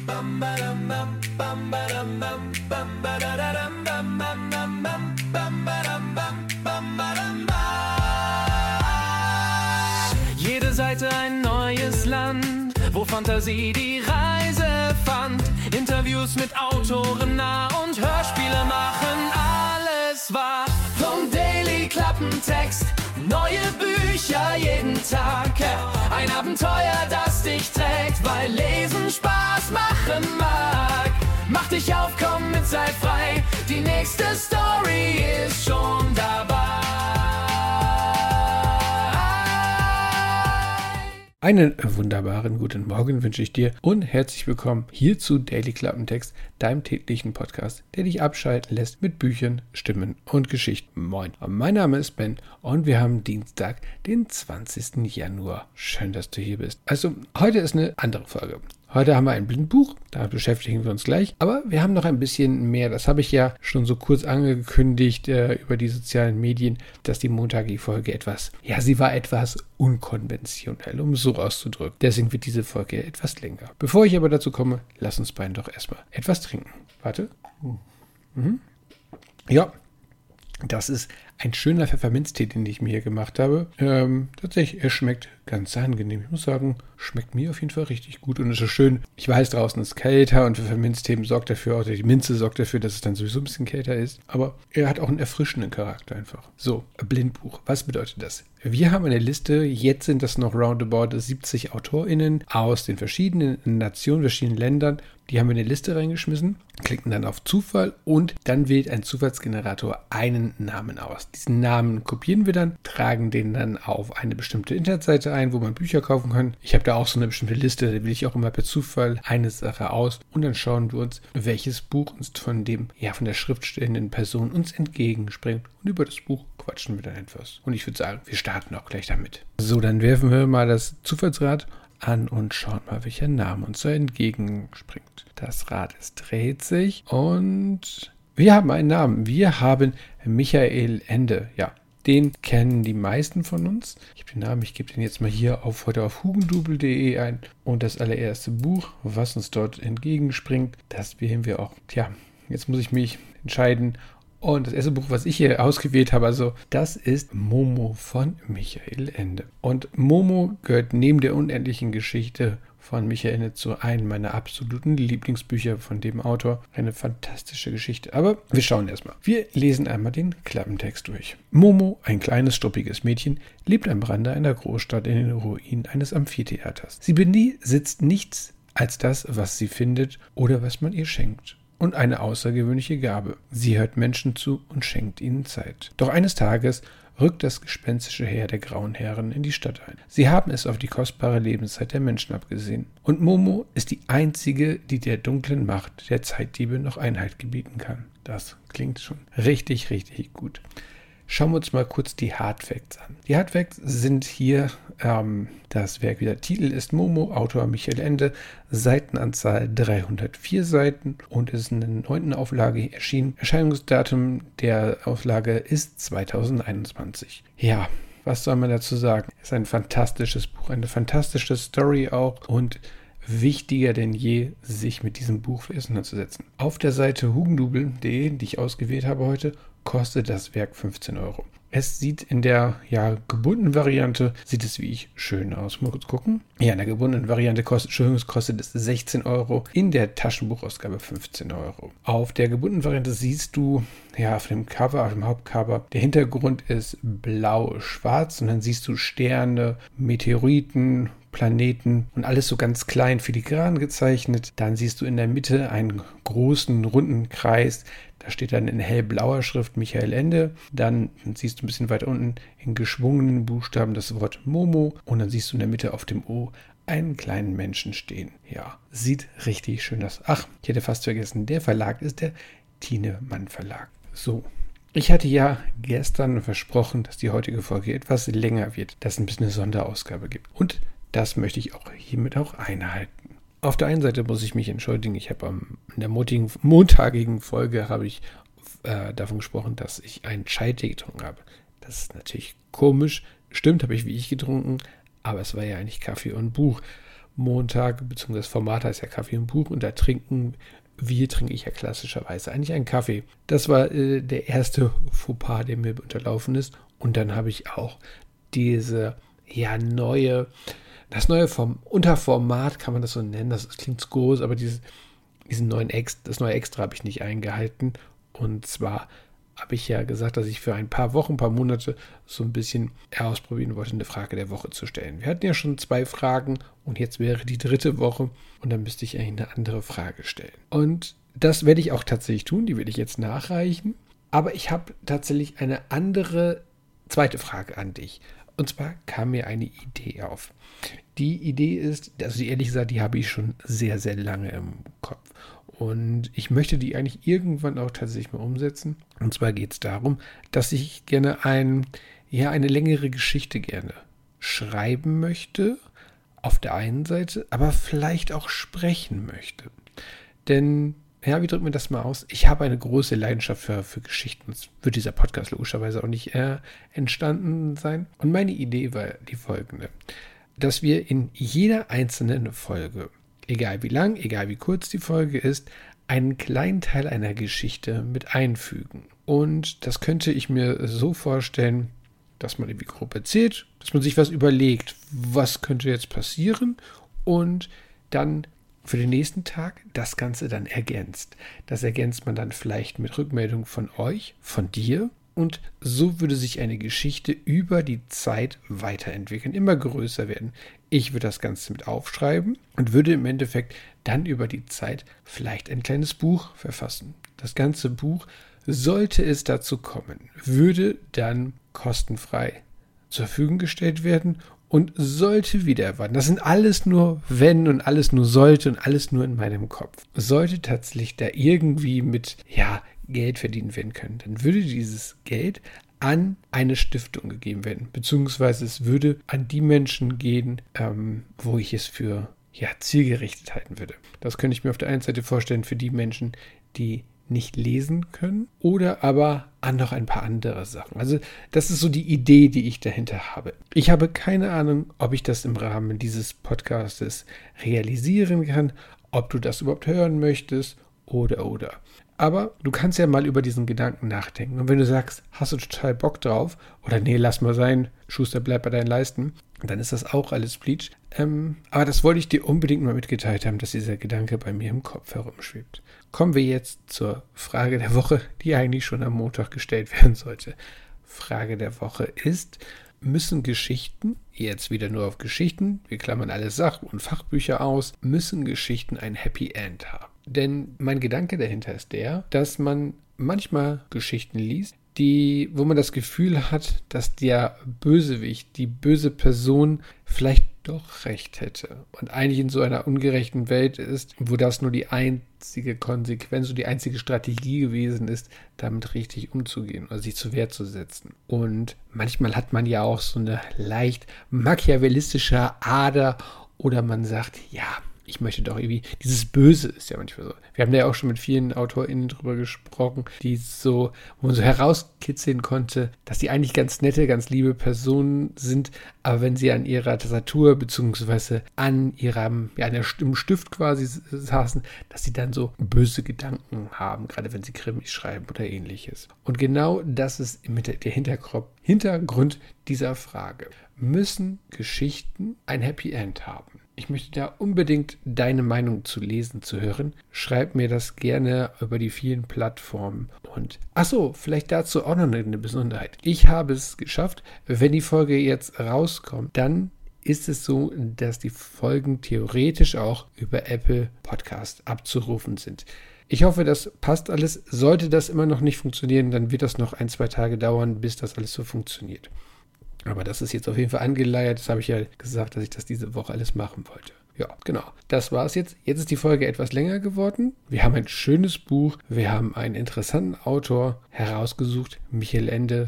Jede Seite ein neues Land, wo Fantasie die Reise fand. Interviews mit Autoren nah und Hörspiele machen alles wahr. Vom Daily Klappentext, neue Bücher jeden Tag. Ein Abenteuer, das dich trägt, weil Lesen Spaß machen mag. Mach dich auf, komm mit, sei frei, die nächste Story ist schon dabei. Einen wunderbaren guten Morgen wünsche ich dir und herzlich willkommen hier zu Daily Klappentext, deinem täglichen Podcast, der dich abschalten lässt mit Büchern, Stimmen und Geschichten. Moin, mein Name ist Ben und wir haben Dienstag, den 20. Januar. Schön, dass du hier bist. Also, heute ist eine andere Folge. Heute haben wir ein Blindbuch, da beschäftigen wir uns gleich. Aber wir haben noch ein bisschen mehr. Das habe ich ja schon so kurz angekündigt über die sozialen Medien, dass die monatliche Folge sie war etwas unkonventionell, um es so auszudrücken. Deswegen wird diese Folge etwas länger. Bevor ich aber dazu komme, lass uns beiden doch erstmal etwas trinken. Warte. Ja, das ist ein schöner Pfefferminztee, den ich mir hier gemacht habe. Tatsächlich, er schmeckt ganz angenehm. Ich muss sagen, schmeckt mir auf jeden Fall richtig gut und ist so schön. Ich weiß, draußen ist kälter und Pfefferminztee sorgt dafür, oder die Minze sorgt dafür, dass es dann sowieso ein bisschen kälter ist. Aber er hat auch einen erfrischenden Charakter einfach. So, Blindbuch. Was bedeutet das? Wir haben eine Liste, jetzt sind das noch roundabout 70 AutorInnen aus den verschiedenen Nationen, verschiedenen Ländern. Die haben wir in eine Liste reingeschmissen, klicken dann auf Zufall und dann wählt ein Zufallsgenerator einen Namen aus. Diesen Namen kopieren wir dann, tragen den dann auf eine bestimmte Internetseite ein, wo man Bücher kaufen kann. Ich habe da auch so eine bestimmte Liste, da wähle ich auch immer per Zufall eine Sache aus und dann schauen wir uns, welches Buch uns von der schriftstellenden Person uns entgegenspringt. Und über das Buch quatschen wir dann etwas. Und ich würde sagen, wir starten auch gleich damit. So, dann werfen wir mal das Zufallsrad an und schauen mal, welcher Name uns so entgegenspringt. Das Rad dreht sich und wir haben einen Namen. Wir haben Michael Ende. Ja, den kennen die meisten von uns. Ich habe den Namen, ich gebe den jetzt mal hier heute auf hugendubel.de ein. Und das allererste Buch, was uns dort entgegenspringt, das wählen wir auch. Tja, jetzt muss ich mich entscheiden. Und das erste Buch, was ich hier ausgewählt habe, das ist Momo von Michael Ende. Und Momo gehört neben der unendlichen Geschichte von Michael Ende zu einem meiner absoluten Lieblingsbücher von dem Autor. Eine fantastische Geschichte. Aber wir schauen erstmal. Wir lesen einmal den Klappentext durch. Momo, ein kleines, struppiges Mädchen, lebt am Rande einer Großstadt in den Ruinen eines Amphitheaters. Sie besitzt nichts als das, was sie findet oder was man ihr schenkt. Und eine außergewöhnliche Gabe. Sie hört Menschen zu und schenkt ihnen Zeit. Doch eines Tages rückt das gespenstische Heer der grauen Herren in die Stadt ein. Sie haben es auf die kostbare Lebenszeit der Menschen abgesehen. Und Momo ist die einzige, die der dunklen Macht der Zeitdiebe noch Einhalt gebieten kann. Das klingt schon richtig, richtig gut. Schauen wir uns mal kurz die Hardfacts an. Die Hardfacts sind hier das Werk wieder. Titel ist Momo, Autor Michael Ende, Seitenanzahl 304 Seiten und ist in der 9. Auflage erschienen. Erscheinungsdatum der Auflage ist 2021. Ja, was soll man dazu sagen? Es ist ein fantastisches Buch, eine fantastische Story auch und wichtiger denn je, sich mit diesem Buch auseinanderzusetzen. Auf der Seite hugendubel.de, die ich ausgewählt habe heute, kostet das Werk 15 Euro. Es sieht in der gebundenen Variante, sieht es wie ich schön aus. Mal kurz gucken. Ja, in der gebundenen Variante kostet es 16 Euro. In der Taschenbuchausgabe 15 Euro. Auf der gebundenen Variante siehst du, auf dem Cover, auf dem Hauptcover, der Hintergrund ist blau-schwarz und dann siehst du Sterne, Meteoriten, Planeten und alles so ganz klein filigran gezeichnet. Dann siehst du in der Mitte einen großen, runden Kreis. Da steht dann in hellblauer Schrift Michael Ende. Dann siehst du ein bisschen weiter unten in geschwungenen Buchstaben das Wort Momo. Und dann siehst du in der Mitte auf dem O einen kleinen Menschen stehen. Ja, sieht richtig schön aus. Ach, ich hätte fast vergessen, der Verlag ist der Thienemann Verlag. So. Ich hatte ja gestern versprochen, dass die heutige Folge etwas länger wird, dass es ein bisschen eine Sonderausgabe gibt. Und das möchte ich auch hiermit auch einhalten. Auf der einen Seite muss ich mich entschuldigen, ich habe in der montagigen Folge habe ich davon gesprochen, dass ich einen Chai-Tee getrunken habe. Das ist natürlich komisch, stimmt, habe ich wie ich getrunken, aber es war ja eigentlich Kaffee und Buch. Montag, beziehungsweise Format heißt ja Kaffee und Buch, und da trinke ich ja klassischerweise eigentlich einen Kaffee. Das war der erste Fauxpas, der mir unterlaufen ist. Und dann habe ich auch das neue Unterformat, kann man das so nennen, das klingt groß, aber das neue Extra habe ich nicht eingehalten. Und zwar habe ich ja gesagt, dass ich für ein paar Monate so ein bisschen ausprobieren wollte, eine Frage der Woche zu stellen. Wir hatten ja schon 2 Fragen und jetzt wäre die 3. Woche und dann müsste ich eigentlich eine andere Frage stellen. Und das werde ich auch tatsächlich tun, die werde ich jetzt nachreichen. Aber ich habe tatsächlich eine andere 2. Frage an dich. Und zwar kam mir eine Idee auf. Die Idee ist, also ehrlich gesagt, die habe ich schon sehr, sehr lange im Kopf. Und ich möchte die eigentlich irgendwann auch tatsächlich mal umsetzen. Und zwar geht es darum, dass ich gerne eine längere Geschichte gerne schreiben möchte, auf der einen Seite, aber vielleicht auch sprechen möchte. Denn, wie drücken wir das mal aus? Ich habe eine große Leidenschaft für Geschichten. Sonst wird dieser Podcast logischerweise auch nicht entstanden sein. Und meine Idee war die folgende, dass wir in jeder einzelnen Folge, egal wie lang, egal wie kurz die Folge ist, einen kleinen Teil einer Geschichte mit einfügen. Und das könnte ich mir so vorstellen, dass man irgendwie grob erzählt, dass man sich was überlegt, was könnte jetzt passieren und dann für den nächsten Tag das Ganze dann ergänzt. Das ergänzt man dann vielleicht mit Rückmeldung von euch, von dir. Und so würde sich eine Geschichte über die Zeit weiterentwickeln, immer größer werden. Ich würde das Ganze mit aufschreiben und würde im Endeffekt dann über die Zeit vielleicht ein kleines Buch verfassen. Das ganze Buch, sollte es dazu kommen, würde dann kostenfrei zur Verfügung gestellt werden und sollte wieder erwarten. Das sind alles nur wenn und alles nur sollte und alles nur in meinem Kopf. Sollte tatsächlich da irgendwie mit, Geld verdient werden können, dann würde dieses Geld an eine Stiftung gegeben werden, beziehungsweise es würde an die Menschen gehen, wo ich es für zielgerichtet halten würde. Das könnte ich mir auf der einen Seite vorstellen für die Menschen, die nicht lesen können oder aber an noch ein paar andere Sachen. Also das ist so die Idee, die ich dahinter habe. Ich habe keine Ahnung, ob ich das im Rahmen dieses Podcastes realisieren kann, ob du das überhaupt hören möchtest oder. Aber du kannst ja mal über diesen Gedanken nachdenken. Und wenn du sagst, hast du total Bock drauf, oder nee, lass mal sein, Schuster, bleib bei deinen Leisten, dann ist das auch alles Bleach. Aber das wollte ich dir unbedingt mal mitgeteilt haben, dass dieser Gedanke bei mir im Kopf herumschwebt. Kommen wir jetzt zur Frage der Woche, die eigentlich schon am Montag gestellt werden sollte. Frage der Woche ist, müssen Geschichten, jetzt wieder nur auf Geschichten, wir klammern alle Sach- und Fachbücher aus, müssen Geschichten ein Happy End haben? Denn mein Gedanke dahinter ist der, dass man manchmal Geschichten liest, wo man das Gefühl hat, dass der Bösewicht, die böse Person vielleicht doch recht hätte. Und eigentlich in so einer ungerechten Welt ist, wo das nur die einzige Konsequenz und die einzige Strategie gewesen ist, damit richtig umzugehen oder sich zur Wehr zu setzen. Und manchmal hat man ja auch so eine leicht machiavellistische Ader oder man sagt, ich möchte doch irgendwie, dieses Böse ist ja manchmal so. Wir haben da ja auch schon mit vielen AutorInnen drüber gesprochen, wo man so herauskitzeln konnte, dass die eigentlich ganz nette, ganz liebe Personen sind, aber wenn sie an ihrer Tastatur beziehungsweise an im Stift quasi saßen, dass sie dann so böse Gedanken haben, gerade wenn sie Krimis schreiben oder ähnliches. Und genau das ist der Hintergrund dieser Frage. Müssen Geschichten ein Happy End haben? Ich möchte da unbedingt deine Meinung zu lesen, zu hören. Schreib mir das gerne über die vielen Plattformen. Und vielleicht dazu auch noch eine Besonderheit. Ich habe es geschafft, wenn die Folge jetzt rauskommt, dann ist es so, dass die Folgen theoretisch auch über Apple Podcast abzurufen sind. Ich hoffe, das passt alles. Sollte das immer noch nicht funktionieren, dann wird das noch 1-2 Tage dauern, bis das alles so funktioniert. Aber das ist jetzt auf jeden Fall angeleiert. Das habe ich ja gesagt, dass ich das diese Woche alles machen wollte. Ja, genau. Das war es jetzt. Jetzt ist die Folge etwas länger geworden. Wir haben ein schönes Buch. Wir haben einen interessanten Autor herausgesucht. Michael Ende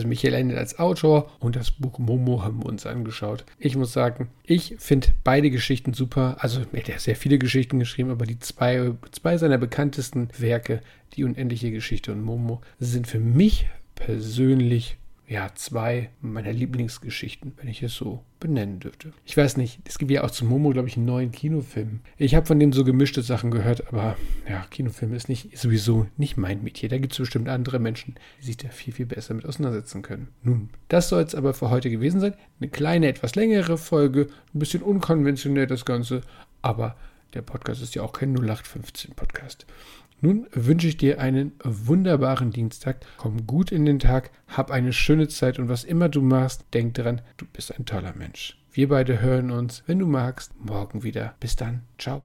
als Autor und das Buch Momo haben wir uns angeschaut. Ich muss sagen, ich finde beide Geschichten super. Also er hat sehr viele Geschichten geschrieben, aber die zwei seiner bekanntesten Werke, Die unendliche Geschichte und Momo, sind für mich persönlich 2 meiner Lieblingsgeschichten, wenn ich es so benennen dürfte. Ich weiß nicht, es gibt ja auch zu Momo, glaube ich, einen neuen Kinofilm. Ich habe von dem so gemischte Sachen gehört, aber Kinofilm ist sowieso nicht mein Metier. Da gibt es bestimmt andere Menschen, die sich da viel, viel besser mit auseinandersetzen können. Nun, das soll es aber für heute gewesen sein. Eine kleine, etwas längere Folge, ein bisschen unkonventionell das Ganze, aber der Podcast ist ja auch kein 0815-Podcast. Nun wünsche ich dir einen wunderbaren Dienstag. Komm gut in den Tag, hab eine schöne Zeit und was immer du machst, denk daran, du bist ein toller Mensch. Wir beide hören uns, wenn du magst, morgen wieder. Bis dann. Ciao.